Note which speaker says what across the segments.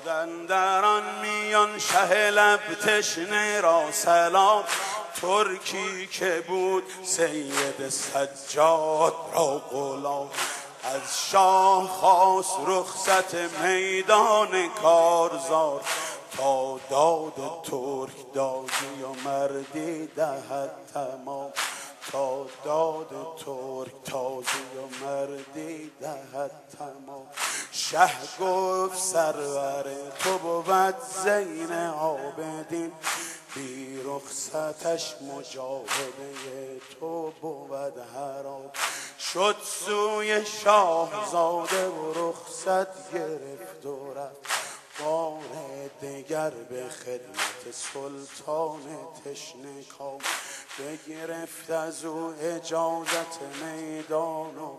Speaker 1: دادن در آن میان شه لب تشنه را سلام. ترکی که بود سید سجاد را غلام، از شاه خواست رخصت میدان کارزار، تا داد ترک دادی و مردی دهد تمام. تا داد ترک تازی و مردی دهد تمام. شه گفت سرور تو بود زین عابدین، بی رخصتش مجاهده تو بود حرام. شد سوی شاهزاده و رخصت گرفت و رفت، بار دگر به خدمت سلطان تشنه کام. بگرفت از او اجازت میدان و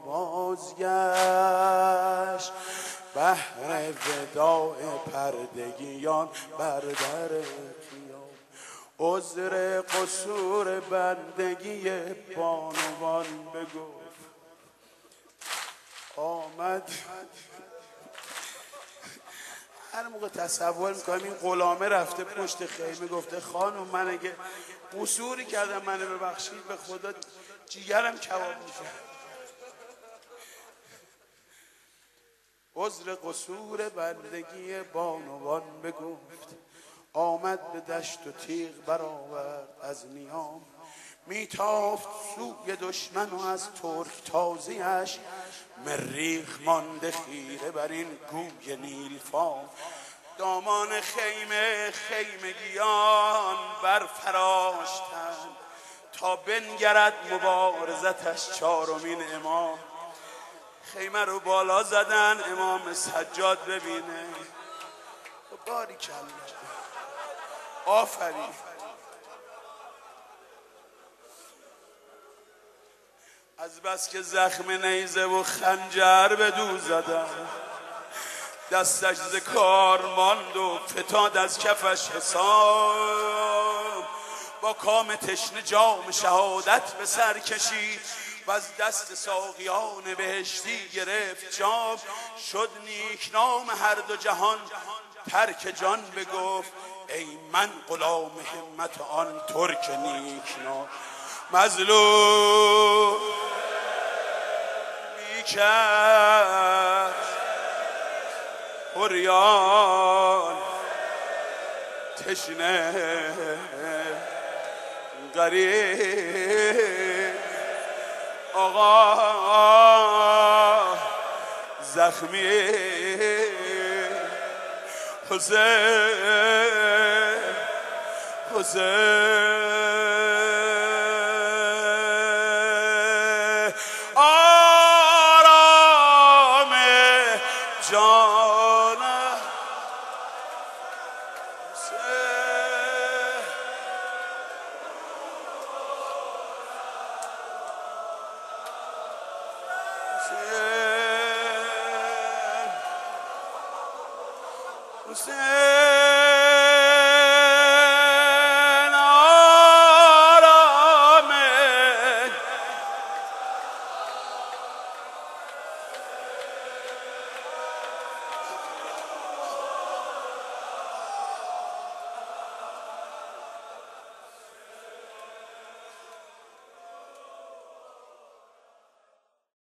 Speaker 1: بازگشت، بهر وداع پردگیان بر در خیام. عذر قصور بندگی بانوان بگفت، آمد. هر موقع تصور میکنم این غلامه رفته پشت خیمه گفته خانم من اگه قصوری کردم منو ببخشید، به خدا جیگرم کباب میشه. عذر قصور بندگی بانوان بگفت، آمد به دشت و تیغ برآورد از نیام. میتافت سوی دشمن و از ترک تازیش، مریخ مانده خیره بر این گوی نیلفام. دامان خیمه خیمگیان برفراشتند، تا بنگرد مبارزتش چارمین امام. خیمه رو بالا زدن امام سجاد ببینه. باریکلا، آفرین. از بس که زخم نیزه و خنجر به دو زدن، دستش ز کار ماند و فتاد از کفش حساب. با کام تشنه جام شهادت به سر کشید، و از دست ساقیان بهشتی گرفت جام. شد نیکنام هر دو جهان ترک جان بگفت، ای من غلام همت آن ترک نیکنام. مظلوم میکرد عریان تشنه غریب، آقا زخمی حسین آرام جان حسین